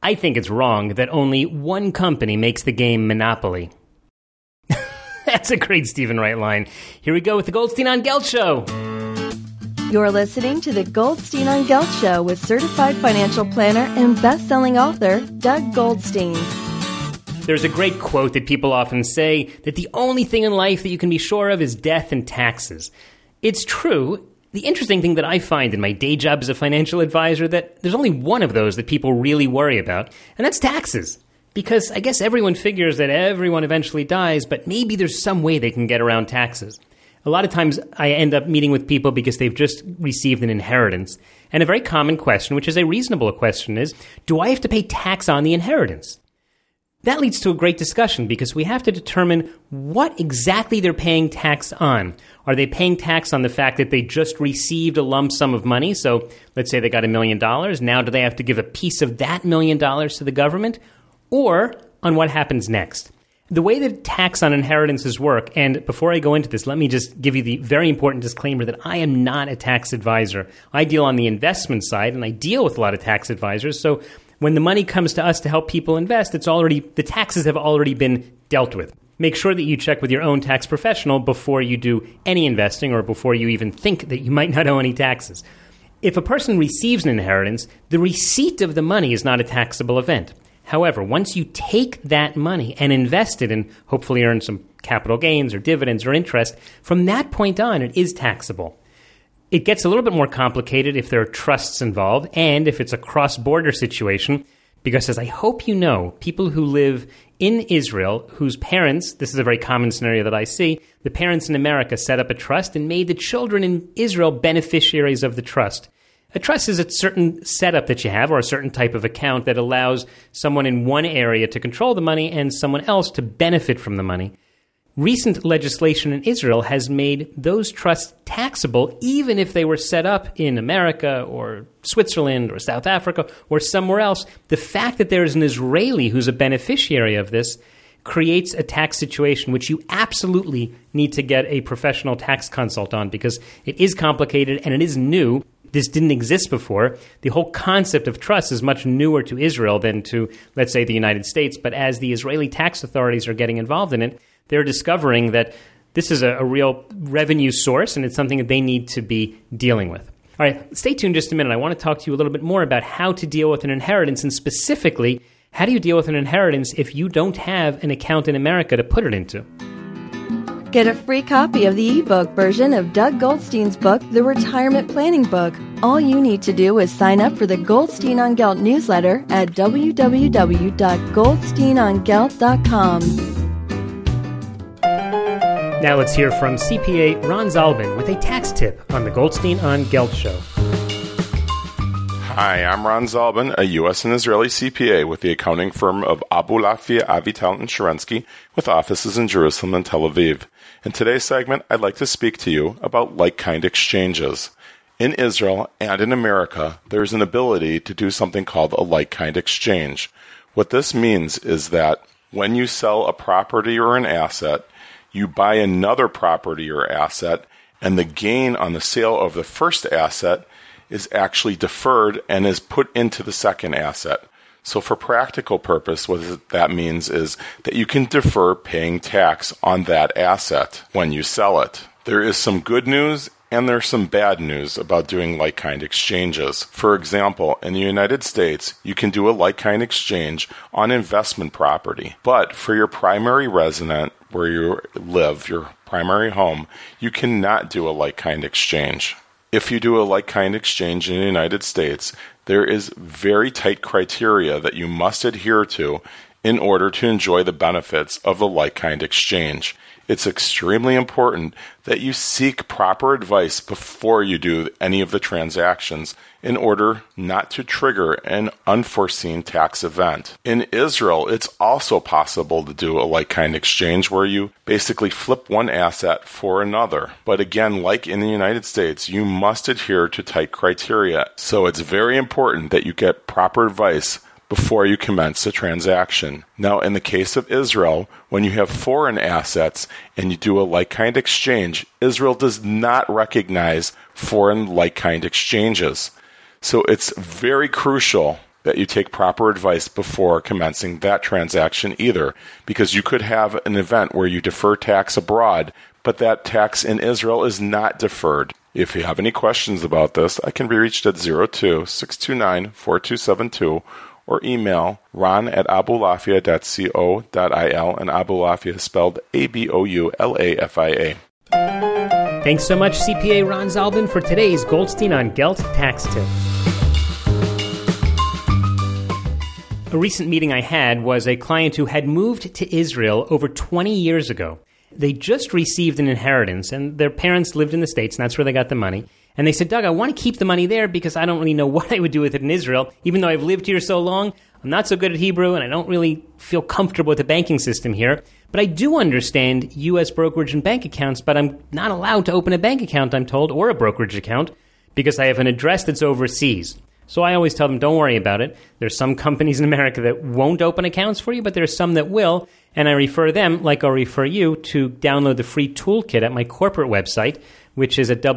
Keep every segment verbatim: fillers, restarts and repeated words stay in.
I think it's wrong that only one company makes the game Monopoly. That's a great Stephen Wright line. Here we go with the Goldstein on Gelt Show. You're listening to the Goldstein on Gelt Show with certified financial planner and best-selling author Doug Goldstein. There's a great quote that people often say that the only thing in life that you can be sure of is death and taxes. It's true. The interesting thing that I find in my day job as a financial advisor that there's only one of those that people really worry about, and that's taxes. Because I guess everyone figures that everyone eventually dies, but maybe there's some way they can get around taxes. A lot of times I end up meeting with people because they've just received an inheritance. And a very common question, which is a reasonable question, is, do I have to pay tax on the inheritance? That leads to a great discussion because we have to determine what exactly they're paying tax on. Are they paying tax on the fact that they just received a lump sum of money? So let's say they got a million dollars. Now do they have to give a piece of that million dollars to the government? Or on what happens next? The way that tax on inheritances work, and before I go into this, let me just give you the very important disclaimer that I am not a tax advisor. I deal on the investment side, and I deal with a lot of tax advisors. So when the money comes to us to help people invest, it's already the taxes have already been dealt with. Make sure that you check with your own tax professional before you do any investing or before you even think that you might not owe any taxes. If a person receives an inheritance, the receipt of the money is not a taxable event. However, once you take that money and invest it and hopefully earn some capital gains or dividends or interest, from that point on, it is taxable. It gets a little bit more complicated if there are trusts involved and if it's a cross-border situation, because as I hope you know, people who live in Israel whose parents, this is a very common scenario that I see, the parents in America set up a trust and made the children in Israel beneficiaries of the trust. A trust is a certain setup that you have or a certain type of account that allows someone in one area to control the money and someone else to benefit from the money. Recent legislation in Israel has made those trusts taxable even if they were set up in America or Switzerland or South Africa or somewhere else. The fact that there is an Israeli who's a beneficiary of this creates a tax situation which you absolutely need to get a professional tax consult on because it is complicated and it is new. This didn't exist before. The whole concept of trust is much newer to Israel than to, let's say, the United States. But as the Israeli tax authorities are getting involved in it, they're discovering that this is a, a real revenue source and it's something that they need to be dealing with. All right, stay tuned just a minute. I want to talk to you a little bit more about how to deal with an inheritance and specifically, how do you deal with an inheritance if you don't have an account in America to put it into? Get a free copy of the ebook version of Doug Goldstein's book, The Retirement Planning Book. All you need to do is sign up for the Goldstein on Gelt newsletter at w w w dot goldstein on gelt dot com. Now let's hear from C P A Ron Zalban with a tax tip on the Goldstein on Gelt show. Hi, I'm Ron Zalban, a U S and Israeli C P A with the accounting firm of Abulafia, Avital, and Sharansky with offices in Jerusalem and Tel Aviv. In today's segment, I'd like to speak to you about like-kind exchanges. In Israel and in America, there's an ability to do something called a like-kind exchange. What this means is that when you sell a property or an asset, you buy another property or asset, and the gain on the sale of the first asset is actually deferred and is put into the second asset. So for practical purpose, what that means is that you can defer paying tax on that asset when you sell it. There is some good news and there's some bad news about doing like-kind exchanges. For example, in the United States, you can do a like-kind exchange on investment property. But for your primary resident, where you live, your primary home, you cannot do a like-kind exchange. If you do a like-kind exchange in the United States, there is very tight criteria that you must adhere to in order to enjoy the benefits of the like-kind exchange. It's extremely important that you seek proper advice before you do any of the transactions in order not to trigger an unforeseen tax event. In Israel, it's also possible to do a like-kind exchange where you basically flip one asset for another. But again, like in the United States, you must adhere to tight criteria. So it's very important that you get proper advice before you commence the transaction. Now, in the case of Israel, when you have foreign assets and you do a like-kind exchange, Israel does not recognize foreign like-kind exchanges. So it's very crucial that you take proper advice before commencing that transaction either, because you could have an event where you defer tax abroad, but that tax in Israel is not deferred. If you have any questions about this, I can be reached at zero two, six two nine, four two seven two or email ron at abulafia dot co dot il, and Abulafia is spelled A B O U L A F I A. Thanks so much, C P A Ron Zalben, for today's Goldstein on Gelt tax tip. A recent meeting I had was a client who had moved to Israel over twenty years ago. They just received an inheritance, and their parents lived in the States, and that's where they got the money. And they said, Doug, I want to keep the money there because I don't really know what I would do with it in Israel. Even though I've lived here so long, I'm not so good at Hebrew, and I don't really feel comfortable with the banking system here. But I do understand U S brokerage and bank accounts, but I'm not allowed to open a bank account, I'm told, or a brokerage account, because I have an address that's overseas. So I always tell them, don't worry about it. There's some companies in America that won't open accounts for you, but there's some that will. And I refer them, like I'll refer you, to download the free toolkit at my corporate website, which is at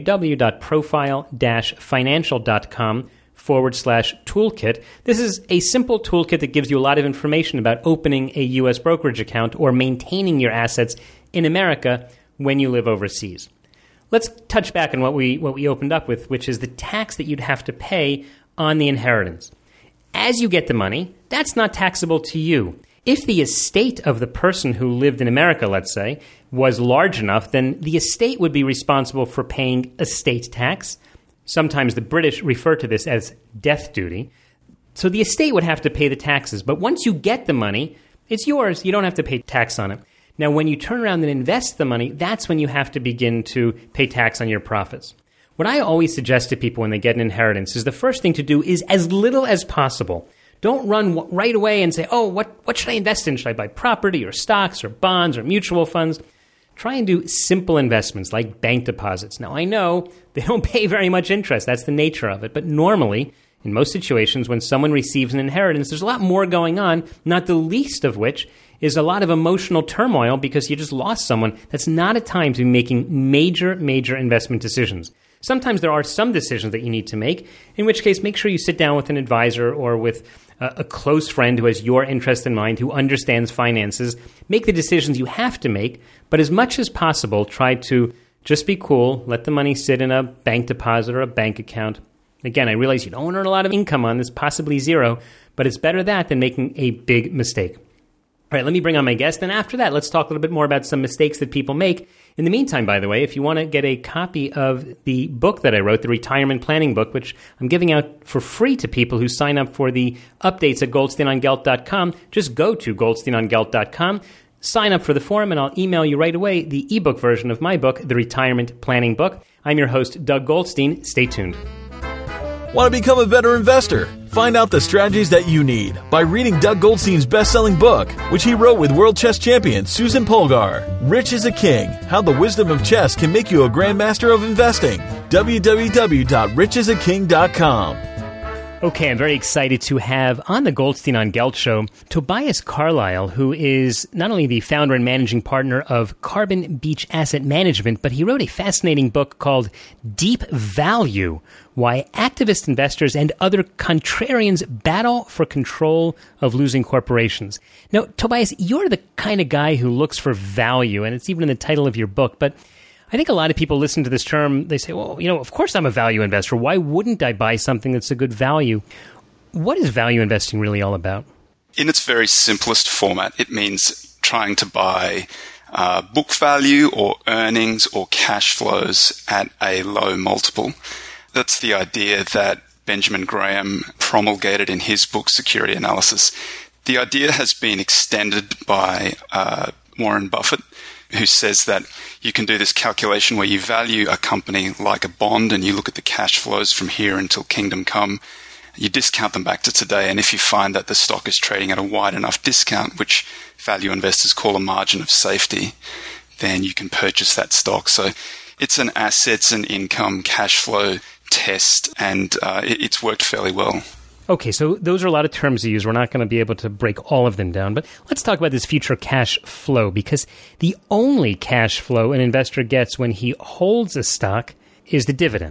www.profile-financial.com forward slash toolkit. This is a simple toolkit that gives you a lot of information about opening a U S brokerage account or maintaining your assets in America when you live overseas. Let's touch back on what we what we opened up with, which is the tax that you'd have to pay on the inheritance. As you get the money, that's not taxable to you. If the estate of the person who lived in America, let's say, was large enough, then the estate would be responsible for paying estate tax. Sometimes the British refer to this as death duty. So the estate would have to pay the taxes. But once you get the money, it's yours. You don't have to pay tax on it. Now, when you turn around and invest the money, that's when you have to begin to pay tax on your profits. What I always suggest to people when they get an inheritance is the first thing to do is as little as possible. Don't run w- right away and say, oh, what, what should I invest in? Should I buy property or stocks or bonds or mutual funds? Try and do simple investments like bank deposits. Now, I know they don't pay very much interest. That's the nature of it. But normally, in most situations, when someone receives an inheritance, there's a lot more going on, not the least of which is a lot of emotional turmoil because you just lost someone. That's not a time to be making major, major investment decisions. Sometimes there are some decisions that you need to make, in which case make sure you sit down with an advisor or with a, a close friend who has your interest in mind, who understands finances. Make the decisions you have to make, but as much as possible, try to just be cool, let the money sit in a bank deposit or a bank account. Again, I realize you don't earn a lot of income on this, possibly zero, but it's better that than making a big mistake. All right, let me bring on my guest, and after that, let's talk a little bit more about some mistakes that people make. In the meantime, by the way, if you want to get a copy of the book that I wrote, the Retirement Planning Book, which I'm giving out for free to people who sign up for the updates at goldstein on gelt dot com, just go to goldstein on gelt dot com, sign up for the forum, and I'll email you right away the ebook version of my book, The Retirement Planning Book. I'm your host, Doug Goldstein. Stay tuned. Want to become a better investor? Find out the strategies that you need by reading Doug Goldstein's best-selling book, which he wrote with world chess champion Susan Polgar, Rich as a King, How the Wisdom of Chess Can Make You a Grandmaster of Investing. w w w dot rich as a king dot com. Okay, I'm very excited to have on the Goldstein on Gelt show Tobias Carlisle, who is not only the founder and managing partner of Carbon Beach Asset Management, but he wrote a fascinating book called Deep Value, Why Activist Investors and Other Contrarians Battle for Control of Losing Corporations. Now, Tobias, you're the kind of guy who looks for value, and it's even in the title of your book, but I think a lot of people listen to this term, they say, well, you know, of course I'm a value investor. Why wouldn't I buy something that's a good value? What is value investing really all about? In its very simplest format, it means trying to buy uh, book value or earnings or cash flows at a low multiple. That's the idea that Benjamin Graham promulgated in his book, Security Analysis. The idea has been extended by uh, Warren Buffett, who says that you can do this calculation where you value a company like a bond and you look at the cash flows from here until kingdom come. You discount them back to today, and if you find that the stock is trading at a wide enough discount, which value investors call a margin of safety, then you can purchase that stock. So it's an assets and income cash flow test, and uh, it, it's worked fairly well. Okay, so those are a lot of terms to use. We're not going to be able to break all of them down, but let's talk about this future cash flow, because the only cash flow an investor gets when he holds a stock is the dividend.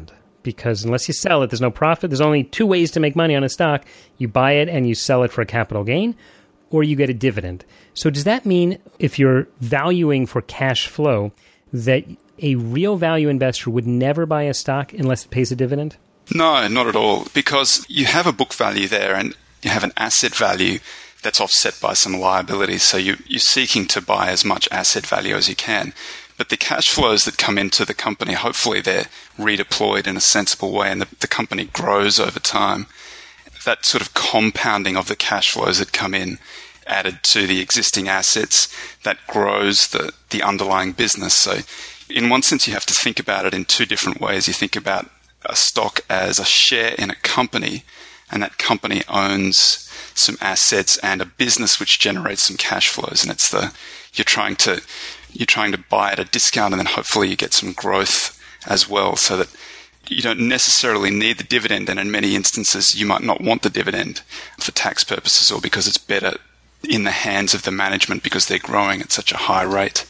because unless you sell it, there's no profit. There's only two ways to make money on a stock. You buy it and you sell it for a capital gain, or you get a dividend. So does that mean if you're valuing for cash flow that a real value investor would never buy a stock unless it pays a dividend? No, not at all, because you have a book value there and you have an asset value that's offset by some liabilities. So you, you're seeking to buy as much asset value as you can. But the cash flows that come into the company, hopefully they're redeployed in a sensible way and the, the company grows over time. That sort of compounding of the cash flows that come in added to the existing assets, that grows the, the underlying business. So in one sense, you have to think about it in two different ways. You think about a stock as a share in a company, and that company owns some assets and a business which generates some cash flows. And it's the, you're trying to, you're trying to buy at a discount and then hopefully you get some growth as well, so that you don't necessarily need the dividend. And in many instances, you might not want the dividend for tax purposes or because it's better in the hands of the management because they're growing at such a high rate.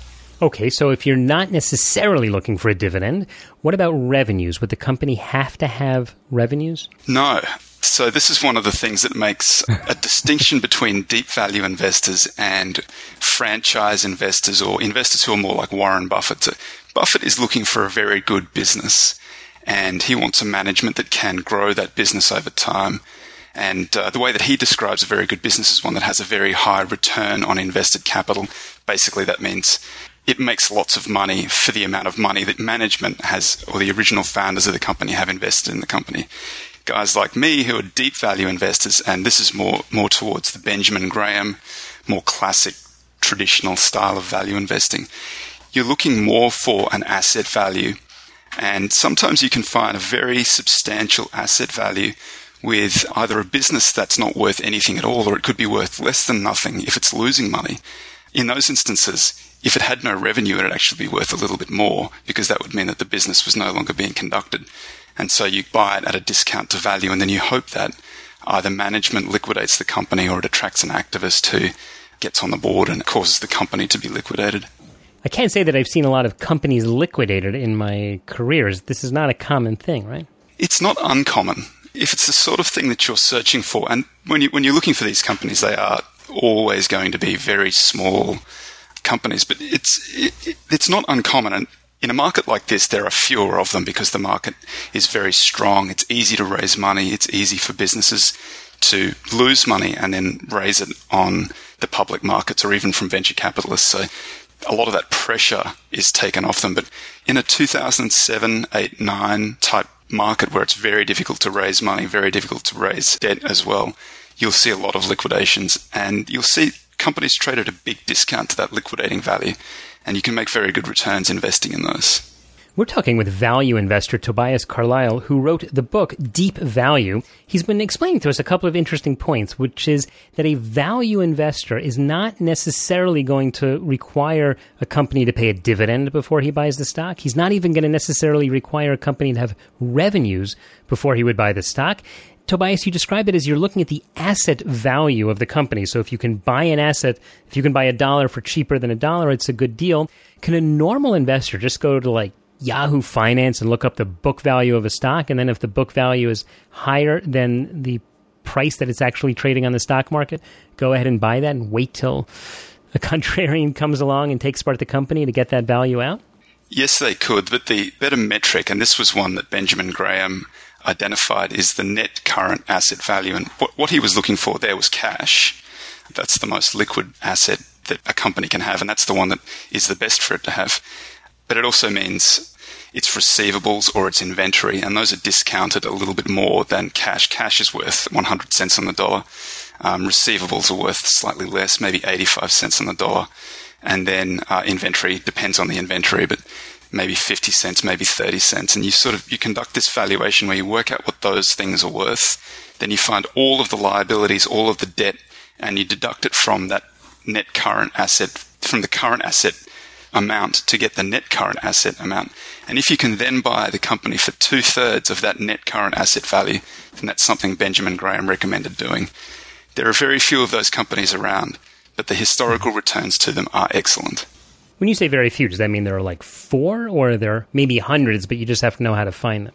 Okay, so if you're not necessarily looking for a dividend, what about revenues? Would the company have to have revenues? No. So this is one of the things that makes a distinction between deep value investors and franchise investors or investors who are more like Warren Buffett. So Buffett is looking for a very good business and he wants a management that can grow that business over time. And uh, the way that he describes a very good business is one that has a very high return on invested capital. Basically, that means it makes lots of money for the amount of money that management has or the original founders of the company have invested in the company. Guys like me who are deep value investors, and this is more, more towards the Benjamin Graham, more classic traditional style of value investing. You're looking more for an asset value, and sometimes you can find a very substantial asset value with either a business that's not worth anything at all, or it could be worth less than nothing if it's losing money. In those instances, if it had no revenue, it would actually be worth a little bit more because that would mean that the business was no longer being conducted. And so you buy it at a discount to value, and then you hope that either management liquidates the company or it attracts an activist who gets on the board and causes the company to be liquidated. I can't say that I've seen a lot of companies liquidated in my careers. This is not a common thing, right? It's not uncommon. If it's the sort of thing that you're searching for, and when, you, when you're looking for these companies, they are always going to be very small companies, but it's it, it's not uncommon. And in a market like this, there are fewer of them because the market is very strong. It's easy to raise money. It's easy for businesses to lose money and then raise it on the public markets or even from venture capitalists. So a lot of that pressure is taken off them. But in a two thousand seven, eight, nine type market where it's very difficult to raise money, very difficult to raise debt as well, you'll see a lot of liquidations and you'll see companies trade at a big discount to that liquidating value. And you can make very good returns investing in those. We're talking with value investor Tobias Carlisle, who wrote the book Deep Value. He's been explaining to us a couple of interesting points, which is that a value investor is not necessarily going to require a company to pay a dividend before he buys the stock. He's not even going to necessarily require a company to have revenues before he would buy the stock. Tobias, you describe it as you're looking at the asset value of the company. So if you can buy an asset, if you can buy a dollar for cheaper than a dollar, it's a good deal. Can a normal investor just go to like Yahoo Finance and look up the book value of a stock, and then if the book value is higher than the price that it's actually trading on the stock market, go ahead and buy that and wait till a contrarian comes along and takes part of the company to get that value out? Yes, they could, but the better metric, and this was one that Benjamin Graham identified, is the net current asset value. And what, what he was looking for there was cash. That's the most liquid asset that a company can have, and that's the one that is the best for it to have. But it also means its receivables or its inventory, and those are discounted a little bit more than cash. Cash is worth one hundred cents on the dollar. Um, receivables are worth slightly less, maybe eighty-five cents on the dollar. And then uh, inventory depends on the inventory, but maybe fifty cents, maybe thirty cents. And you sort of, you conduct this valuation where you work out what those things are worth. Then you find all of the liabilities, all of the debt, and you deduct it from that net current asset, from the current asset amount to get the net current asset amount. And if you can then buy the company for two thirds of that net current asset value, then that's something Benjamin Graham recommended doing. There are very few of those companies around, but the historical returns to them are excellent. When you say very few, does that mean there are like four, or there are maybe hundreds, but you just have to know how to find them?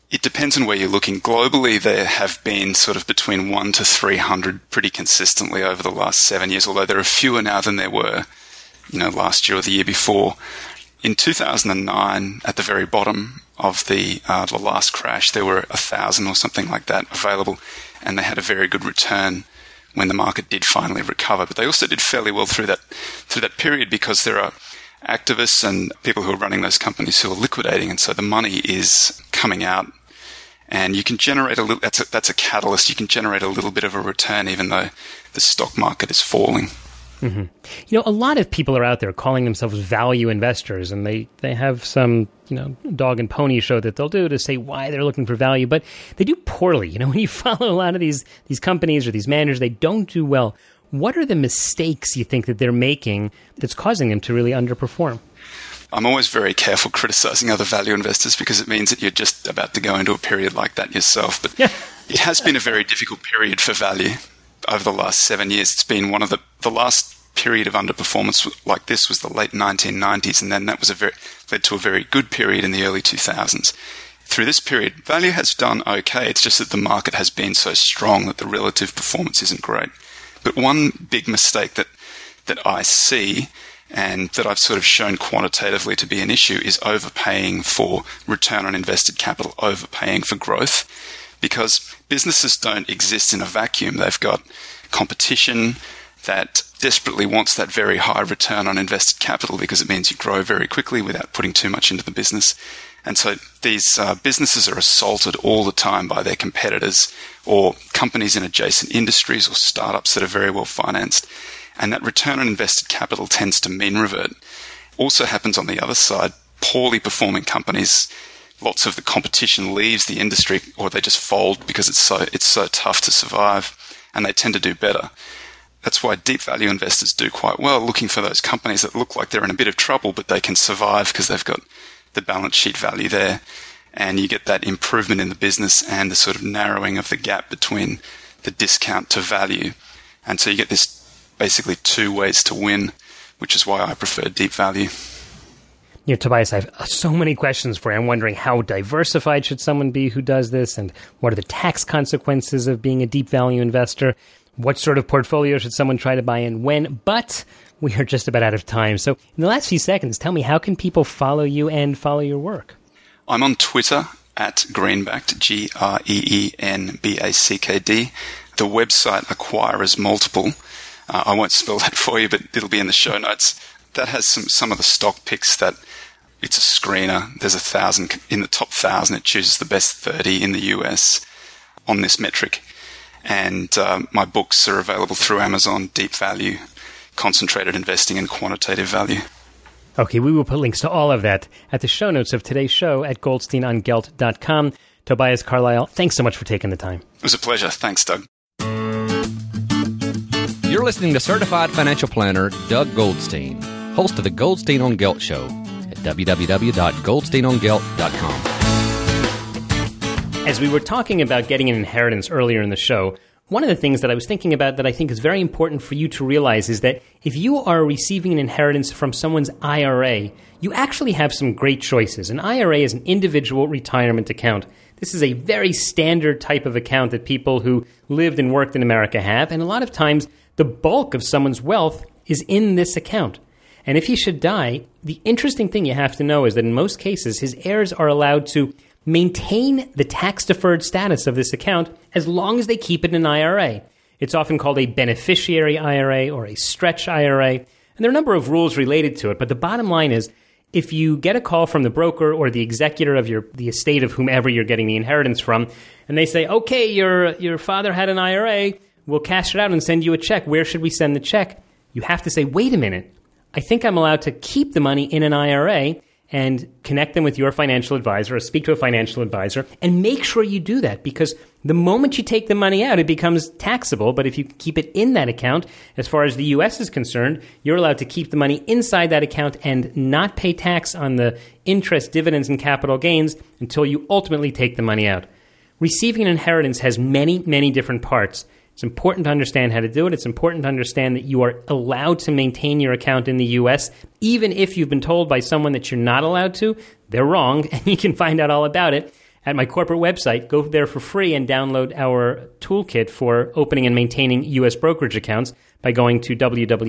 It depends on where you're looking. Globally, there have been sort of between one to three hundred pretty consistently over the last seven years, although there are fewer now than there were, you know, last year or the year before. In two thousand nine, at the very bottom of the uh, the last crash, there were a thousand or something like that available, and they had a very good return when the market did finally recover. But they also did fairly well through that through that period because there are activists and people who are running those companies who are liquidating, and so the money is coming out. And you can generate a little, that's a, that's a catalyst. You can generate a little bit of a return even though the stock market is falling. Mm-hmm. You know, a lot of people are out there calling themselves value investors, and they, they have some, you know, dog and pony show that they'll do to say why they're looking for value, but they do poorly. You know, when you follow a lot of these, these companies or these managers, they don't do well. What are the mistakes you think that they're making that's causing them to really underperform? I'm always very careful criticizing other value investors because it means that you're just about to go into a period like that yourself. But yeah. It has been a very difficult period for value over the last seven years. It's been one of the, the last period of underperformance like this was the late nineteen nineties, and then that was a very, led to a very good period in the early two thousands. Through this period, value has done okay. It's just that the market has been so strong that the relative performance isn't great. But one big mistake that, that I see and that I've sort of shown quantitatively to be an issue is overpaying for return on invested capital, overpaying for growth, because businesses don't exist in a vacuum. They've got competition that desperately wants that very high return on invested capital because it means you grow very quickly without putting too much into the business. And so these uh, businesses are assaulted all the time by their competitors or companies in adjacent industries or startups that are very well financed. And that return on invested capital tends to mean revert. Also happens on the other side. Poorly performing companies, lots of the competition leaves the industry or they just fold because it's so it's so tough to survive, and they tend to do better. That's why deep value investors do quite well, looking for those companies that look like they're in a bit of trouble, but they can survive because they've got the balance sheet value there. And you get that improvement in the business and the sort of narrowing of the gap between the discount to value. And so you get this basically two ways to win, which is why I prefer deep value. You know, Tobias, I have so many questions for you. I'm wondering how diversified should someone be who does this, and what are the tax consequences of being a deep value investor? What sort of portfolio should someone try to buy in when? But we are just about out of time. So in the last few seconds, tell me, how can people follow you and follow your work? I'm on Twitter at Greenbacked, G R E E N B A C K D. The website Acquirers Multiple. Uh, I won't spell that for you, but it'll be in the show notes. That has some, some of the stock picks that it's a screener. There's a thousand in the top thousand. It chooses the best thirty in the U S on this metric. And uh, my books are available through Amazon, Deep Value, Concentrated Investing, and Quantitative Value. Okay, we will put links to all of that at the show notes of today's show at goldstein on gelt dot com. Tobias Carlisle, thanks so much for taking the time. It was a pleasure. Thanks, Doug. You're listening to Certified Financial Planner Doug Goldstein, host of the Goldstein on Gelt Show at w w w dot goldstein on gelt dot com. As we were talking about getting an inheritance earlier in the show, one of the things that I was thinking about that I think is very important for you to realize is that if you are receiving an inheritance from someone's I R A, you actually have some great choices. An I R A is an individual retirement account. This is a very standard type of account that people who lived and worked in America have, and a lot of times the bulk of someone's wealth is in this account. And if he should die, the interesting thing you have to know is that in most cases, his heirs are allowed to maintain the tax-deferred status of this account as long as they keep it in an I R A. It's often called a beneficiary I R A or a stretch I R A, and there are a number of rules related to it, but the bottom line is, if you get a call from the broker or the executor of your the estate of whomever you're getting the inheritance from, and they say, okay, your your father had an I R A, we'll cash it out and send you a check. Where should we send the check? You have to say, wait a minute, I think I'm allowed to keep the money in an I R A, and connect them with your financial advisor or speak to a financial advisor and make sure you do that, because the moment you take the money out, it becomes taxable. But if you keep it in that account, as far as the U S is concerned, you're allowed to keep the money inside that account and not pay tax on the interest, dividends, and capital gains until you ultimately take the money out. Receiving an inheritance has many, many different parts. It's important to understand how to do it. It's important to understand that you are allowed to maintain your account in the U S, even if you've been told by someone that you're not allowed to. They're wrong, and you can find out all about it at my corporate website. Go there for free and download our toolkit for opening and maintaining U S brokerage accounts by going to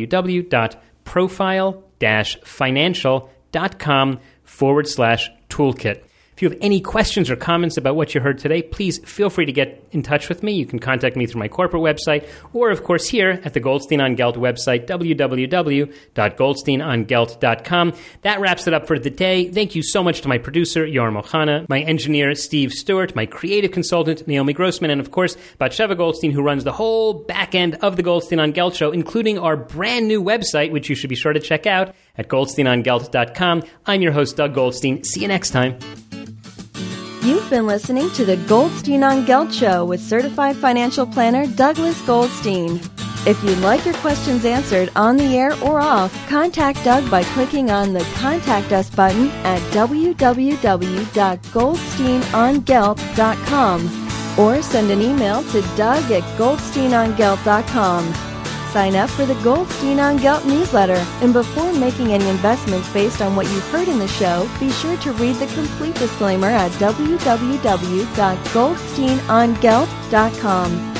www.profile-financial.com forward slash toolkit. If you have any questions or comments about what you heard today, please feel free to get in touch with me. You can contact me through my corporate website or, of course, here at the Goldstein on Gelt website, w w w dot goldstein on gelt dot com. That wraps it up for the day. Thank you so much to my producer, Yoram Ochana, my engineer, Steve Stewart, my creative consultant, Naomi Grossman, and, of course, Batsheva Goldstein, who runs the whole back end of the Goldstein on Gelt show, including our brand new website, which you should be sure to check out at goldstein on gelt dot com. I'm your host, Doug Goldstein. See you next time. You've been listening to the Goldstein on Gelt Show with certified financial planner Douglas Goldstein. If you'd like your questions answered on the air or off, contact Doug by clicking on the Contact Us button at w w w dot goldstein on gelt dot com or send an email to doug at goldstein on gelt dot com. Sign up for the Goldstein on Gelt newsletter, and before making any investments based on what you've heard in the show, be sure to read the complete disclaimer at w w w dot goldstein on gelt dot com.